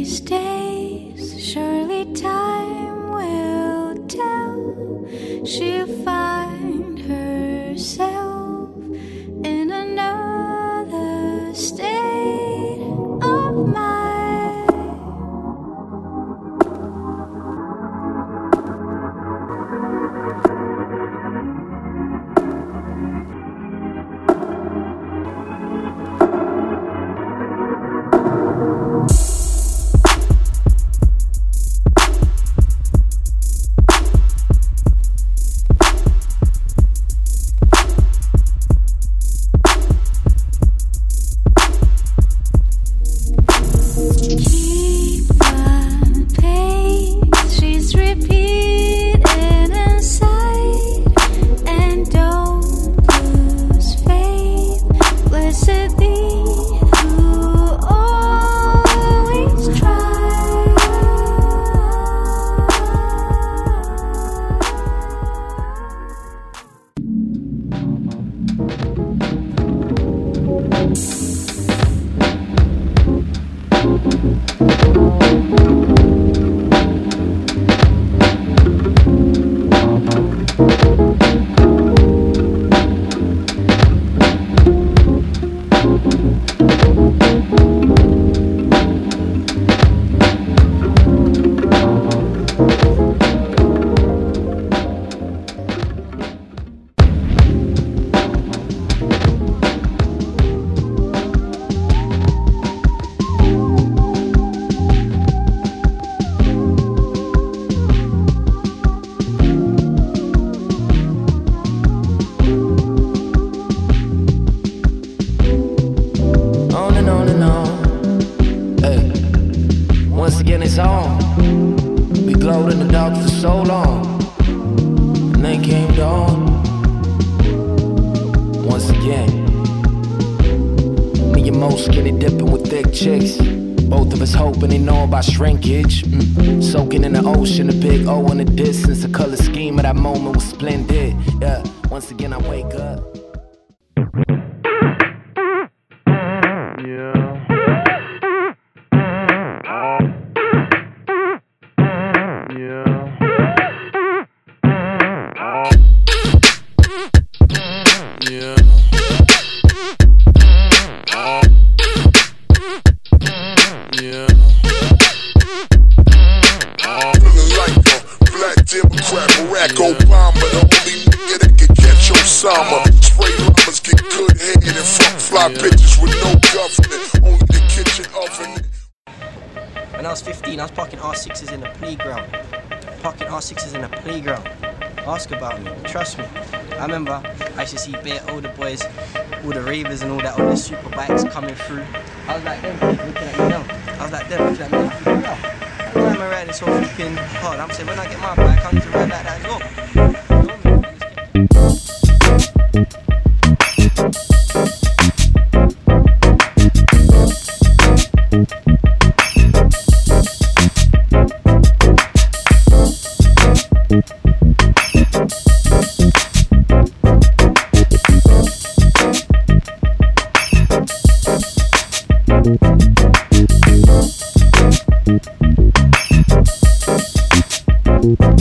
these days, surely time will tell. She'll find herself in another state of mind. Once again it's on. We glowed in the dark for so long, and then came dawn. Once again, me and Mo skinny dipping with thick chicks. Both of us hoping they know about shrinkage. Soaking in the ocean, a big O in the distance. The color scheme of that moment was splendid. Yeah, once again I wake up. Democrat Barack Obama, the only nigga that can catch Osama. Spray llamas, get good head, and fuck fly bitches with no government, only the kitchen oven. When I was 15, I was parking R6s in the playground. Ask about me, trust me. I remember I used to see bare older boys, all the ravers and all that, all the super bikes coming through. I was like them, looking at me now. I was like them, looking at me now. Why am I riding so flipping hard? I'm saying when I get my bike, I need to ride like that as well. Thank you.